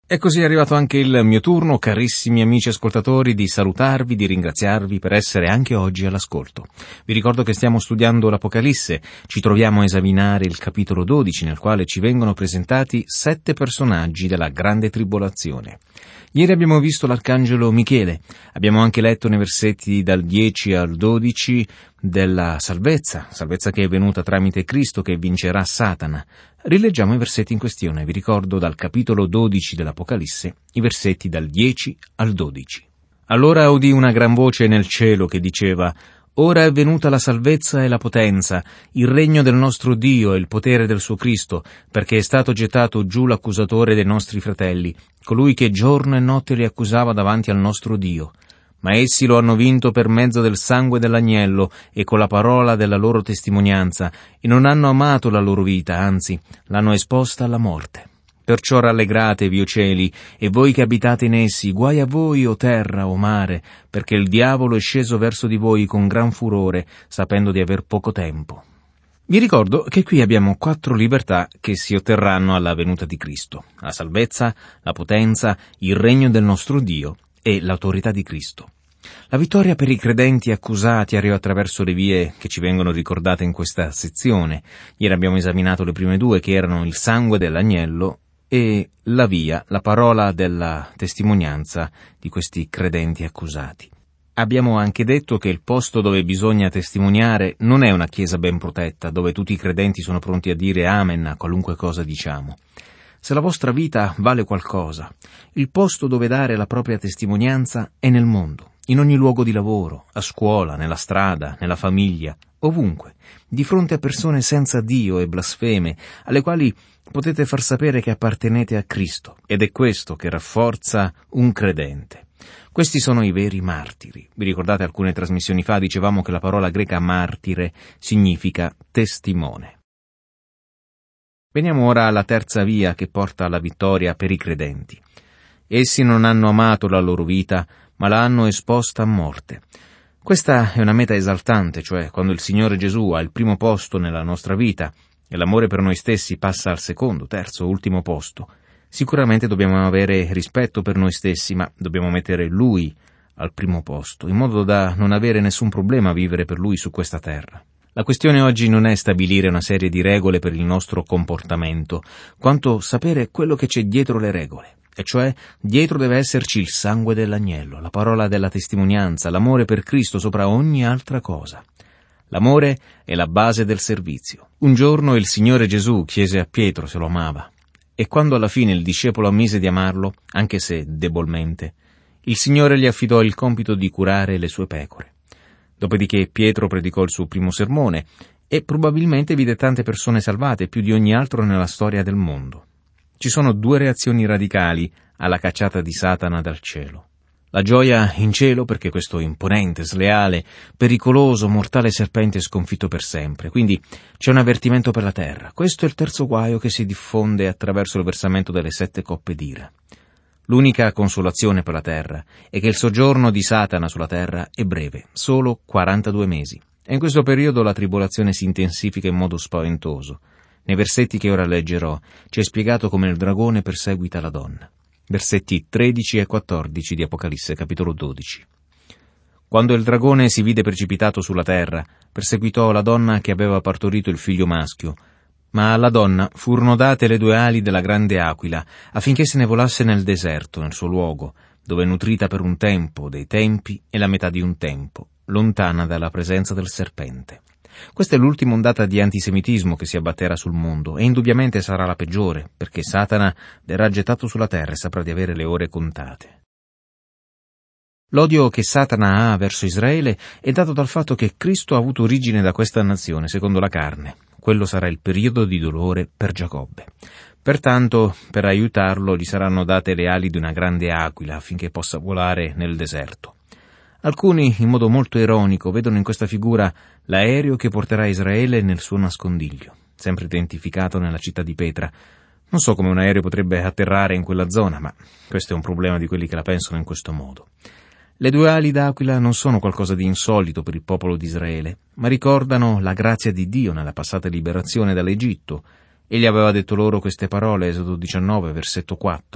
E così è arrivato anche il mio turno, carissimi amici ascoltatori, di salutarvi, di ringraziarvi per essere anche oggi all'ascolto. Vi ricordo che stiamo studiando l'Apocalisse, ci troviamo a esaminare il capitolo 12, nel quale ci vengono presentati 7 personaggi della grande tribolazione. Ieri abbiamo visto l'arcangelo Michele, abbiamo anche letto nei versetti dal 10 al 12 della salvezza che è venuta tramite Cristo che vincerà Satana. Rileggiamo i versetti in questione, vi ricordo dal capitolo 12 dell'Apocalisse, i versetti dal 10 al 12. Allora udì una gran voce nel cielo che diceva: «Ora è venuta la salvezza e la potenza, il regno del nostro Dio e il potere del suo Cristo, perché è stato gettato giù l'accusatore dei nostri fratelli, colui che giorno e notte li accusava davanti al nostro Dio. Ma essi lo hanno vinto per mezzo del sangue dell'agnello e con la parola della loro testimonianza, e non hanno amato la loro vita, anzi, l'hanno esposta alla morte. Perciò rallegratevi, o cieli, e voi che abitate in essi, guai a voi, o terra, o mare, perché il diavolo è sceso verso di voi con gran furore, sapendo di aver poco tempo». Vi ricordo che qui abbiamo 4 libertà che si otterranno alla venuta di Cristo: la salvezza, la potenza, il regno del nostro Dio e l'autorità di Cristo. La vittoria per i credenti accusati arriva attraverso le vie che ci vengono ricordate in questa sezione. Ieri abbiamo esaminato le prime 2, che erano il sangue dell'agnello e la via, la parola della testimonianza di questi credenti accusati. Abbiamo anche detto che il posto dove bisogna testimoniare non è una chiesa ben protetta, dove tutti i credenti sono pronti a dire amen a qualunque cosa diciamo. Se la vostra vita vale qualcosa, il posto dove dare la propria testimonianza è nel mondo, in ogni luogo di lavoro, a scuola, nella strada, nella famiglia, ovunque, di fronte a persone senza Dio e blasfeme, alle quali potete far sapere che appartenete a Cristo, ed è questo che rafforza un credente. Questi sono i veri martiri. Vi ricordate, alcune trasmissioni fa dicevamo che la parola greca martire significa testimone. Veniamo ora alla terza via che porta alla vittoria per i credenti. Essi non hanno amato la loro vita, ma la hanno esposta a morte. Questa è una meta esaltante, cioè quando il Signore Gesù ha il primo posto nella nostra vita e l'amore per noi stessi passa al secondo, terzo, ultimo posto. Sicuramente dobbiamo avere rispetto per noi stessi, ma dobbiamo mettere Lui al primo posto, in modo da non avere nessun problema a vivere per Lui su questa terra. La questione oggi non è stabilire una serie di regole per il nostro comportamento, quanto sapere quello che c'è dietro le regole, e cioè dietro deve esserci il sangue dell'agnello, la parola della testimonianza, l'amore per Cristo sopra ogni altra cosa. L'amore è la base del servizio. Un giorno il Signore Gesù chiese a Pietro se lo amava, e quando alla fine il discepolo ammise di amarlo, anche se debolmente, il Signore gli affidò il compito di curare le sue pecore. Dopodiché Pietro predicò il suo primo sermone e probabilmente vide tante persone salvate, più di ogni altro nella storia del mondo. Ci sono 2 reazioni radicali alla cacciata di Satana dal cielo. La gioia in cielo perché questo imponente, sleale, pericoloso, mortale serpente è sconfitto per sempre. Quindi c'è un avvertimento per la terra. Questo è il terzo guaio che si diffonde attraverso il versamento delle 7 coppe d'ira. L'unica consolazione per la terra è che il soggiorno di Satana sulla terra è breve, solo 42 mesi. E in questo periodo la tribolazione si intensifica in modo spaventoso. Nei versetti che ora leggerò ci è spiegato come il dragone perseguita la donna. Versetti 13 e 14 di Apocalisse, capitolo 12. Quando il dragone si vide precipitato sulla terra, perseguitò la donna che aveva partorito il figlio maschio, ma alla donna furono date le 2 ali della grande aquila, affinché se ne volasse nel deserto, nel suo luogo, dove è nutrita per un tempo, dei tempi e la metà di un tempo, lontana dalla presenza del serpente. Questa è l'ultima ondata di antisemitismo che si abbatterà sul mondo, e indubbiamente sarà la peggiore, perché Satana verrà gettato sulla terra e saprà di avere le ore contate. L'odio che Satana ha verso Israele è dato dal fatto che Cristo ha avuto origine da questa nazione, secondo la carne. Quello sarà il periodo di dolore per Giacobbe. Pertanto, per aiutarlo, gli saranno date le ali di una grande aquila, affinché possa volare nel deserto. Alcuni, in modo molto ironico, vedono in questa figura l'aereo che porterà Israele nel suo nascondiglio, sempre identificato nella città di Petra. Non so come un aereo potrebbe atterrare in quella zona, ma questo è un problema di quelli che la pensano in questo modo. Le 2 ali d'aquila non sono qualcosa di insolito per il popolo di Israele, ma ricordano la grazia di Dio nella passata liberazione dall'Egitto. Egli aveva detto loro queste parole, Esodo 19, versetto 4.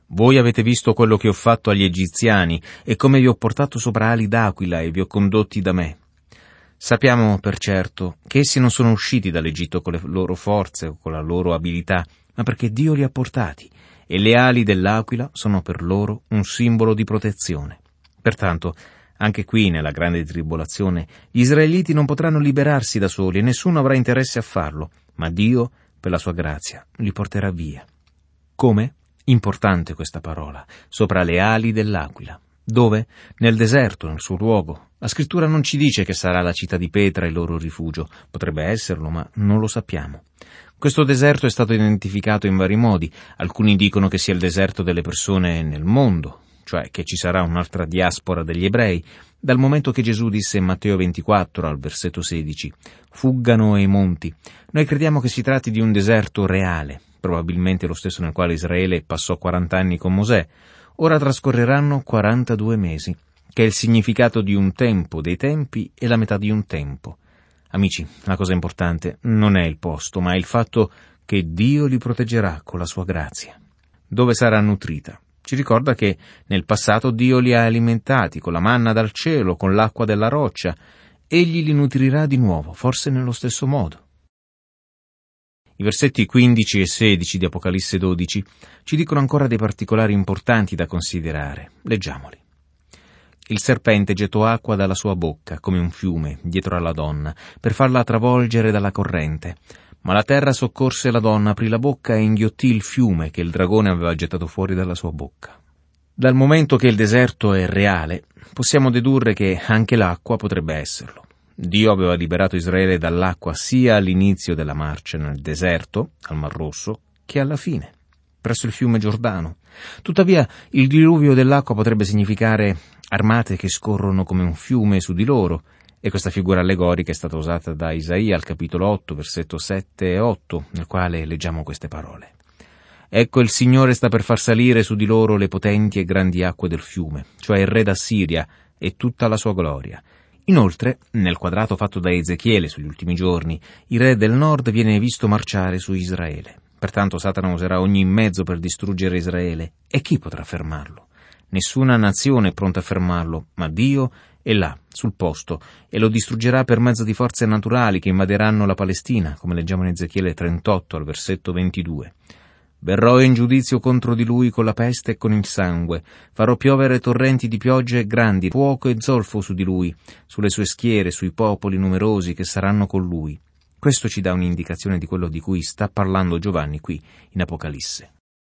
Voi avete visto quello che ho fatto agli egiziani e come vi ho portato sopra ali d'aquila e vi ho condotti da me. Sappiamo per certo che essi non sono usciti dall'Egitto con le loro forze o con la loro abilità, ma perché Dio li ha portati, e le ali dell'aquila sono per loro un simbolo di protezione. Pertanto, anche qui, nella grande tribolazione, gli israeliti non potranno liberarsi da soli e nessuno avrà interesse a farlo, ma Dio, per la sua grazia, li porterà via. Come? Importante questa parola, sopra le ali dell'aquila. Dove? Nel deserto, nel suo luogo. La scrittura non ci dice che sarà la città di Petra il loro rifugio. Potrebbe esserlo, ma non lo sappiamo. Questo deserto è stato identificato in vari modi. Alcuni dicono che sia il deserto delle persone nel mondo, cioè che ci sarà un'altra diaspora degli ebrei, dal momento che Gesù disse in Matteo 24 al versetto 16: «Fuggano ai monti». Noi crediamo che si tratti di un deserto reale, probabilmente lo stesso nel quale Israele passò 40 anni con Mosè. Ora trascorreranno 42 mesi, che è il significato di un tempo, dei tempi e la metà di un tempo. Amici, la cosa importante non è il posto, ma il fatto che Dio li proteggerà con la sua grazia. Dove sarà nutrita? Ci ricorda che nel passato Dio li ha alimentati con la manna dal cielo, con l'acqua della roccia. Egli li nutrirà di nuovo, forse nello stesso modo. I versetti 15 e 16 di Apocalisse 12 ci dicono ancora dei particolari importanti da considerare. Leggiamoli. Il serpente gettò acqua dalla sua bocca, come un fiume, dietro alla donna, per farla travolgere dalla corrente. Ma la terra soccorse la donna, aprì la bocca e inghiottì il fiume che il dragone aveva gettato fuori dalla sua bocca. Dal momento che il deserto è reale, possiamo dedurre che anche l'acqua potrebbe esserlo. Dio aveva liberato Israele dall'acqua sia all'inizio della marcia nel deserto, al Mar Rosso, che alla fine, presso il fiume Giordano. Tuttavia, il diluvio dell'acqua potrebbe significare armate che scorrono come un fiume su di loro, e questa figura allegorica è stata usata da Isaia al capitolo 8, versetto 7 e 8, nel quale leggiamo queste parole. «Ecco il Signore sta per far salire su di loro le potenti e grandi acque del fiume, cioè il re d'Assiria e tutta la sua gloria». Inoltre, nel quadrato fatto da Ezechiele sugli ultimi giorni, il re del nord viene visto marciare su Israele. Pertanto Satana userà ogni mezzo per distruggere Israele. E chi potrà fermarlo? Nessuna nazione è pronta a fermarlo, ma Dio è là, sul posto, e lo distruggerà per mezzo di forze naturali che invaderanno la Palestina, come leggiamo in Ezechiele 38 al versetto 22. «Verrò in giudizio contro di lui con la peste e con il sangue. Farò piovere torrenti di piogge grandi, fuoco e zolfo su di lui, sulle sue schiere, sui popoli numerosi che saranno con lui». Questo ci dà un'indicazione di quello di cui sta parlando Giovanni qui in Apocalisse.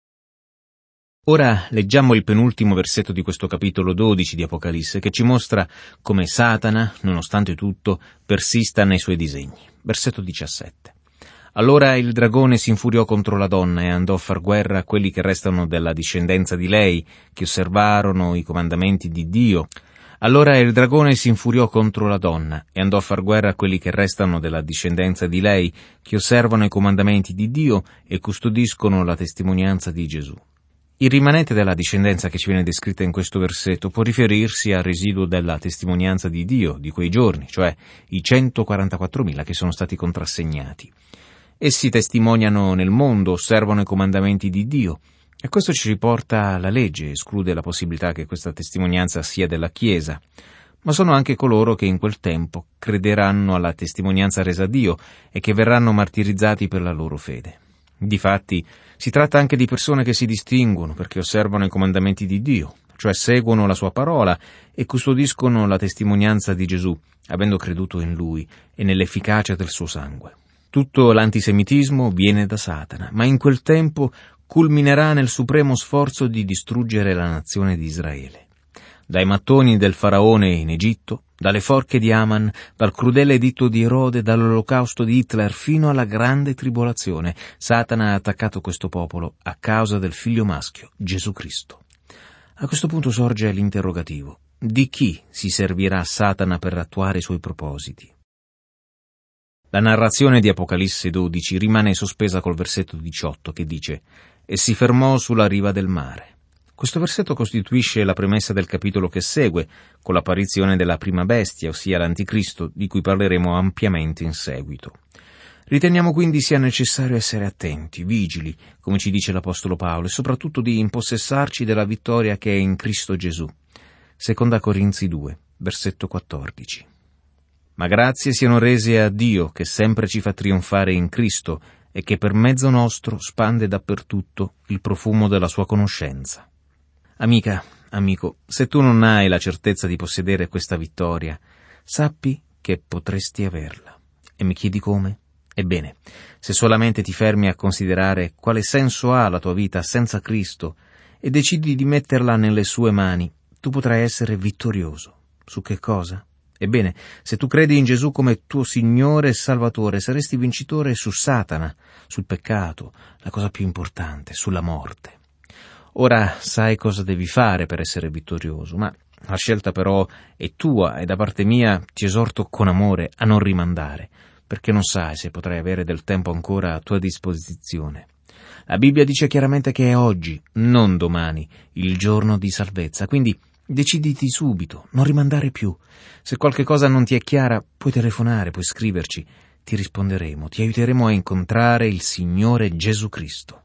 Ora leggiamo il penultimo versetto di questo capitolo 12 di Apocalisse, che ci mostra come Satana, nonostante tutto, persista nei suoi disegni. Versetto 17. Allora il dragone si infuriò contro la donna e andò a far guerra a quelli che restano della discendenza di lei, che osservarono i comandamenti di Dio. Allora il dragone si infuriò contro la donna e andò a far guerra a quelli che restano della discendenza di lei, che osservano i comandamenti di Dio e custodiscono la testimonianza di Gesù. Il rimanente della discendenza che ci viene descritta in questo versetto può riferirsi al residuo della testimonianza di Dio di quei giorni, cioè i 144.000 che sono stati contrassegnati. Essi testimoniano nel mondo, osservano i comandamenti di Dio, e questo ci riporta alla legge, esclude la possibilità che questa testimonianza sia della Chiesa, ma sono anche coloro che in quel tempo crederanno alla testimonianza resa a Dio e che verranno martirizzati per la loro fede. Difatti, si tratta anche di persone che si distinguono perché osservano i comandamenti di Dio, cioè seguono la sua parola e custodiscono la testimonianza di Gesù, avendo creduto in Lui e nell'efficacia del suo sangue. Tutto l'antisemitismo viene da Satana, ma in quel tempo culminerà nel supremo sforzo di distruggere la nazione di Israele. Dai mattoni del faraone in Egitto, dalle forche di Aman, dal crudele editto di Erode, dall'olocausto di Hitler fino alla grande tribolazione, Satana ha attaccato questo popolo a causa del figlio maschio, Gesù Cristo. A questo punto sorge l'interrogativo: di chi si servirà Satana per attuare i suoi propositi? La narrazione di Apocalisse 12 rimane sospesa col versetto 18 che dice: «E si fermò sulla riva del mare». Questo versetto costituisce la premessa del capitolo che segue, con l'apparizione della prima bestia, ossia l'Anticristo, di cui parleremo ampiamente in seguito. Riteniamo quindi sia necessario essere attenti, vigili, come ci dice l'Apostolo Paolo, e soprattutto di impossessarci della vittoria che è in Cristo Gesù. Seconda Corinzi 2, versetto 14. Ma grazie siano rese a Dio, che sempre ci fa trionfare in Cristo e che per mezzo nostro spande dappertutto il profumo della sua conoscenza. Amica, amico, se tu non hai la certezza di possedere questa vittoria, sappi che potresti averla. E mi chiedi come? Ebbene, se solamente ti fermi a considerare quale senso ha la tua vita senza Cristo e decidi di metterla nelle sue mani, tu potrai essere vittorioso. Su che cosa? Ebbene, se tu credi in Gesù come tuo Signore e Salvatore, saresti vincitore su Satana, sul peccato, la cosa più importante, sulla morte. Ora sai cosa devi fare per essere vittorioso, ma la scelta però è tua e da parte mia ti esorto con amore a non rimandare, perché non sai se potrai avere del tempo ancora a tua disposizione. La Bibbia dice chiaramente che è oggi, non domani, il giorno di salvezza, quindi deciditi subito, non rimandare più. Se qualche cosa non ti è chiara, puoi telefonare, puoi scriverci, ti risponderemo, ti aiuteremo a incontrare il Signore Gesù Cristo.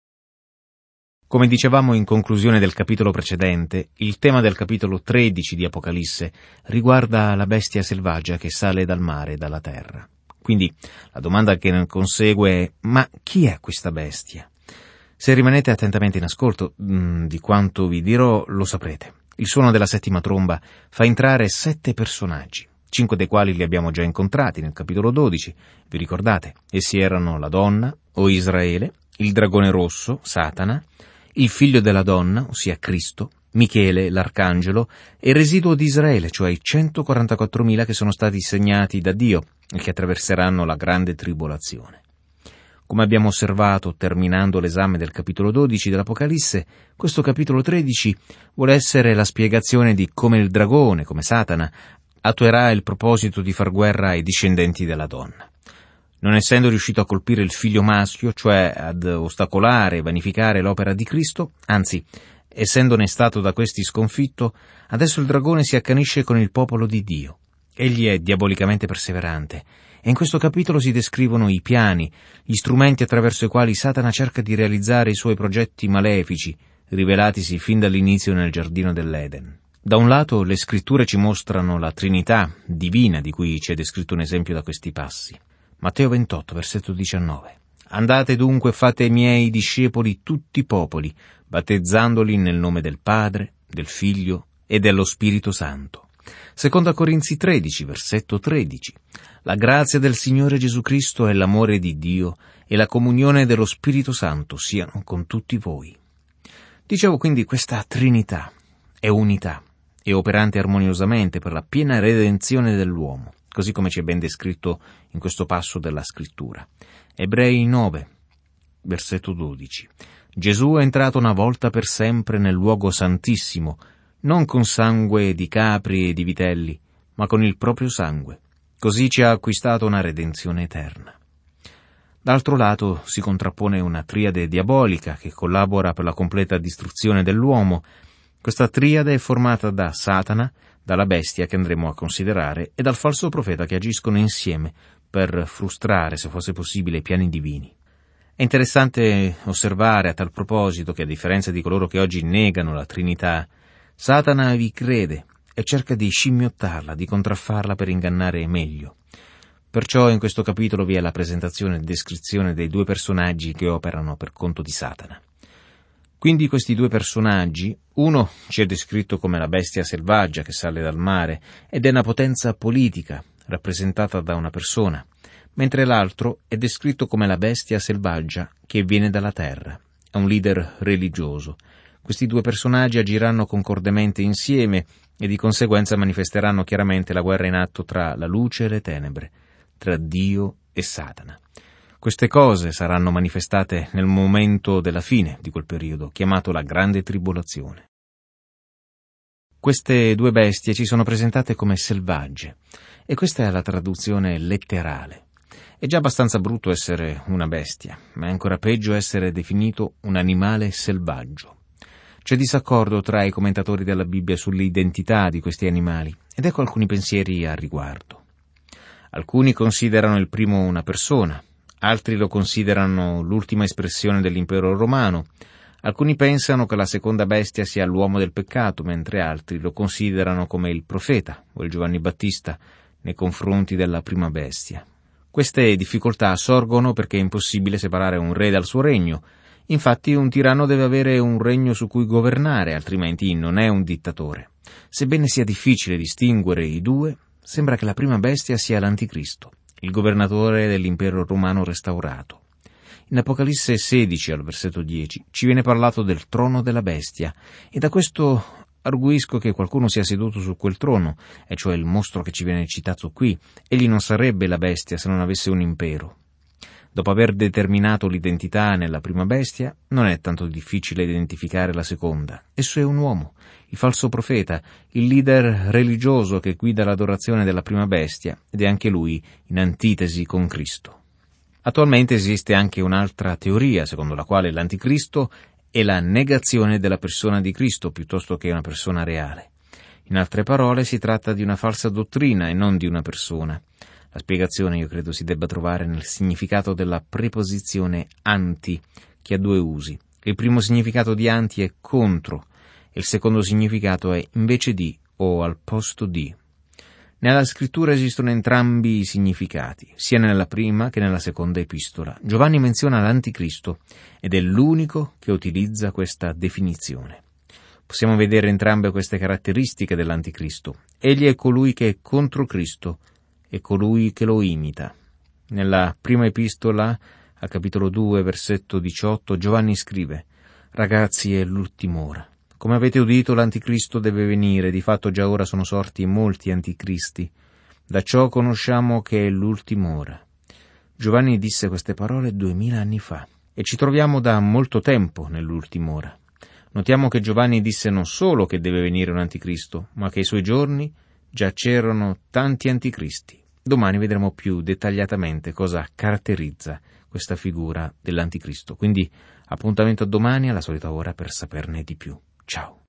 Come dicevamo in conclusione del capitolo precedente, il tema del capitolo 13 di Apocalisse riguarda la bestia selvaggia che sale dal mare e dalla terra. Quindi la domanda che ne consegue è: ma chi è questa bestia? Se rimanete attentamente in ascolto di quanto vi dirò, lo saprete. Il suono della settima tromba fa entrare 7 personaggi, 5 dei quali li abbiamo già incontrati nel capitolo 12. Vi ricordate? Essi erano la donna, o Israele, il dragone rosso, Satana, il figlio della donna, ossia Cristo, Michele, l'arcangelo, e il residuo di Israele, cioè i 144.000 che sono stati segnati da Dio e che attraverseranno la grande tribolazione. Come abbiamo osservato terminando l'esame del capitolo 12 dell'Apocalisse, questo capitolo 13 vuole essere la spiegazione di come il dragone, come Satana, attuerà il proposito di far guerra ai discendenti della donna. Non essendo riuscito a colpire il figlio maschio, cioè ad ostacolare e vanificare l'opera di Cristo, anzi, essendone stato da questi sconfitto, adesso il dragone si accanisce con il popolo di Dio. Egli è diabolicamente perseverante, e in questo capitolo si descrivono i piani, gli strumenti attraverso i quali Satana cerca di realizzare i suoi progetti malefici, rivelatisi fin dall'inizio nel giardino dell'Eden. Da un lato, le scritture ci mostrano la Trinità divina di cui ci è descritto un esempio da questi passi. Matteo 28, versetto 19. Andate dunque, fate i miei discepoli tutti i popoli, battezzandoli nel nome del Padre, del Figlio e dello Spirito Santo. Seconda Corinzi 13, versetto 13. La grazia del Signore Gesù Cristo e l'amore di Dio e la comunione dello Spirito Santo siano con tutti voi. Dicevo quindi, questa Trinità è unità, è operante armoniosamente per la piena redenzione dell'uomo, così come ci è ben descritto in questo passo della Scrittura. Ebrei 9, versetto 12. Gesù è entrato una volta per sempre nel luogo santissimo, non con sangue di capri e di vitelli, ma con il proprio sangue. Così ci ha acquistato una redenzione eterna. D'altro lato si contrappone una triade diabolica che collabora per la completa distruzione dell'uomo. Questa triade è formata da Satana, dalla bestia che andremo a considerare e dal falso profeta che agiscono insieme per frustrare, se fosse possibile, i piani divini. È interessante osservare a tal proposito che, a differenza di coloro che oggi negano la Trinità, Satana vi crede e cerca di scimmiottarla, di contraffarla per ingannare meglio. Perciò in questo capitolo vi è la presentazione e descrizione dei 2 personaggi che operano per conto di Satana. Quindi questi 2 personaggi, uno ci è descritto come la bestia selvaggia che sale dal mare ed è una potenza politica rappresentata da una persona, mentre l'altro è descritto come la bestia selvaggia che viene dalla terra, è un leader religioso. Questi 2 personaggi agiranno concordemente insieme e di conseguenza manifesteranno chiaramente la guerra in atto tra la luce e le tenebre, tra Dio e Satana. Queste cose saranno manifestate nel momento della fine di quel periodo, chiamato la Grande Tribolazione. Queste 2 bestie ci sono presentate come selvagge, e questa è la traduzione letterale. È già abbastanza brutto essere una bestia, ma è ancora peggio essere definito un animale selvaggio. C'è disaccordo tra i commentatori della Bibbia sull'identità di questi animali, ed ecco alcuni pensieri al riguardo. Alcuni considerano il primo una persona, altri lo considerano l'ultima espressione dell'impero romano. Alcuni pensano che la seconda bestia sia l'uomo del peccato, mentre altri lo considerano come il profeta o il Giovanni Battista nei confronti della prima bestia. Queste difficoltà sorgono perché è impossibile separare un re dal suo regno. Infatti un tiranno deve avere un regno su cui governare, altrimenti non è un dittatore. Sebbene sia difficile distinguere i due, sembra che la prima bestia sia l'Anticristo, il governatore dell'impero romano restaurato. In Apocalisse 16, al versetto 10, ci viene parlato del trono della bestia, e da questo arguisco che qualcuno sia seduto su quel trono, e cioè il mostro che ci viene citato qui. Egli non sarebbe la bestia se non avesse un impero. Dopo aver determinato l'identità nella prima bestia, non è tanto difficile identificare la seconda. Esso è un uomo, il falso profeta, il leader religioso che guida l'adorazione della prima bestia, ed è anche lui in antitesi con Cristo. Attualmente esiste anche un'altra teoria, secondo la quale l'Anticristo è la negazione della persona di Cristo piuttosto che una persona reale. In altre parole, si tratta di una falsa dottrina e non di una persona. La spiegazione, io credo, si debba trovare nel significato della preposizione anti, che ha due usi. Il primo significato di anti è contro, e il secondo significato è invece di o al posto di. Nella scrittura esistono entrambi i significati, sia nella prima che nella seconda epistola. Giovanni menziona l'Anticristo ed è l'unico che utilizza questa definizione. Possiamo vedere entrambe queste caratteristiche dell'Anticristo. Egli è colui che è contro Cristo e colui che lo imita. Nella prima epistola, al capitolo 2, versetto 18, Giovanni scrive: «Ragazzi, è l'ultima ora. Come avete udito, l'Anticristo deve venire, di fatto già ora sono sorti molti anticristi. Da ciò conosciamo che è l'ultima ora». Giovanni disse queste parole 2000 anni fa, e ci troviamo da molto tempo nell'ultima ora. Notiamo che Giovanni disse non solo che deve venire un anticristo, ma che ai suoi giorni già c'erano tanti anticristi. Domani vedremo più dettagliatamente cosa caratterizza questa figura dell'anticristo. Quindi appuntamento a domani alla solita ora per saperne di più. Ciao.